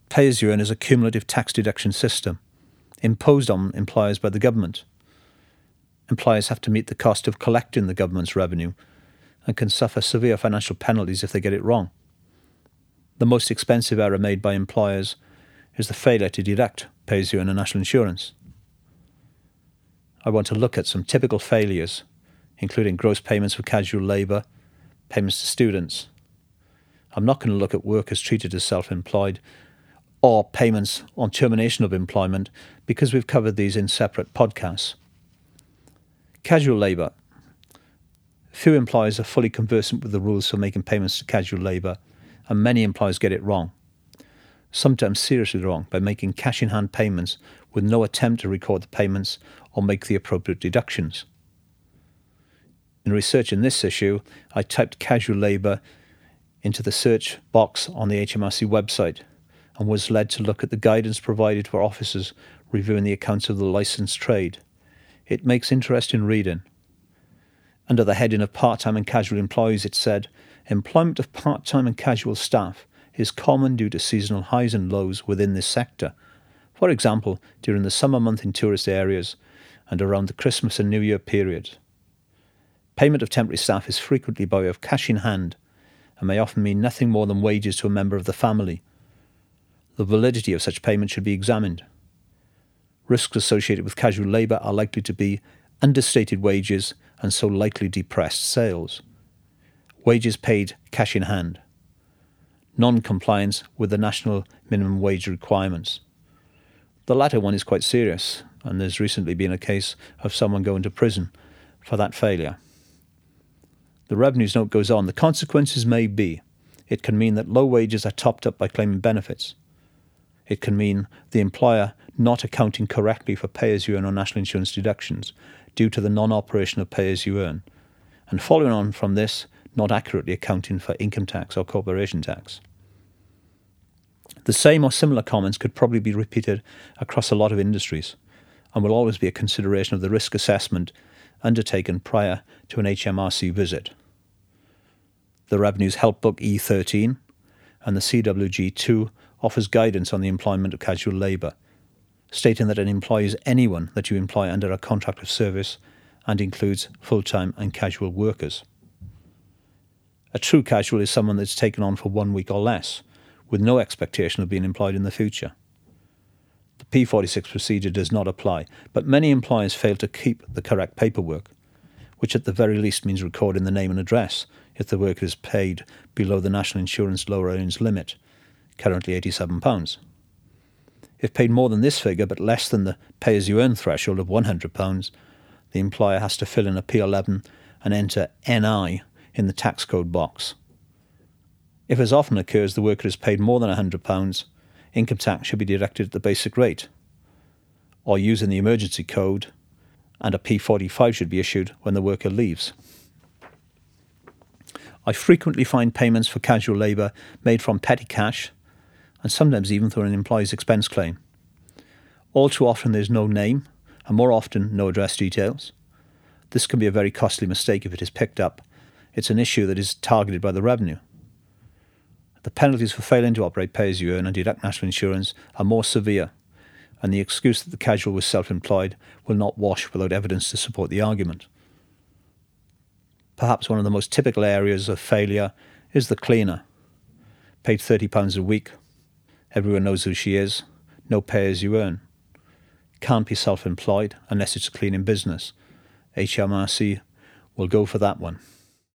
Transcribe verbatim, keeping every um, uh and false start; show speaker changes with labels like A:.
A: Pay-as-you-earn is a cumulative tax deduction system imposed on employers by the government. Employers have to meet the cost of collecting the government's revenue and can suffer severe financial penalties if they get it wrong. The most expensive error made by employers is the failure to deduct pay-as-you-earn and national insurance. I want to look at some typical failures, including gross payments for casual labour, payments to students. I'm not going to look at workers treated as self-employed or payments on termination of employment because we've covered these in separate podcasts. Casual labour. Few employers are fully conversant with the rules for making payments to casual labour, and many employers get it wrong, sometimes seriously wrong, by making cash-in-hand payments with no attempt to record the payments or make the appropriate deductions. In researching this issue, I typed casual labour into the search box on the H M R C website and was led to look at the guidance provided for officers reviewing the accounts of the licensed trade. It makes interesting reading. Under the heading of part-time and casual employees, it said, employment of part-time and casual staff is common due to seasonal highs and lows within this sector. For example, during the summer month in tourist areas and around the Christmas and New Year period. Payment of temporary staff is frequently by way of cash in hand and may often mean nothing more than wages to a member of the family. The validity of such payment should be examined. Risks associated with casual labour are likely to be understated wages and so likely depressed sales. Wages paid cash in hand. Non-compliance with the national minimum wage requirements. The latter one is quite serious, and there's recently been a case of someone going to prison for that failure. The revenues note goes on. The consequences may be, it can mean that low wages are topped up by claiming benefits. It can mean the employer not accounting correctly for pay-as-you-earn or national insurance deductions due to the non-operation of pay-as-you-earn, and following on from this, not accurately accounting for income tax or corporation tax. The same or similar comments could probably be repeated across a lot of industries and will always be a consideration of the risk assessment undertaken prior to an H M R C visit. The Revenues Help Book E thirteen and the C W G two offers guidance on the employment of casual labour, stating that an employee is anyone that you employ under a contract of service and includes full-time and casual workers. A true casual is someone that's taken on for one week or less, with no expectation of being employed in the future. The P forty-six procedure does not apply, but many employers fail to keep the correct paperwork, which at the very least means recording the name and address if the worker is paid below the national insurance lower earnings limit, currently eighty-seven pounds. If paid more than this figure but less than the pay-as-you-earn threshold of one hundred pounds, the employer has to fill in a P eleven and enter N I in the tax code box. If, as often occurs, the worker is paid more than one hundred pounds, income tax should be deducted at the basic rate, or using the emergency code, and a P forty-five should be issued when the worker leaves. I frequently find payments for casual labour made from petty cash, and sometimes even through an employee's expense claim. All too often there is no name, and more often no address details. This can be a very costly mistake if it is picked up. It's an issue that is targeted by the revenue. The penalties for failing to operate pay-as-you-earn and deduct national insurance are more severe, and the excuse that the casual was self-employed will not wash without evidence to support the argument. Perhaps one of the most typical areas of failure is the cleaner. Paid thirty pounds a week. Everyone knows who she is. No pay-as-you-earn. Can't be self-employed unless it's a cleaning business. H M R C will go for that one.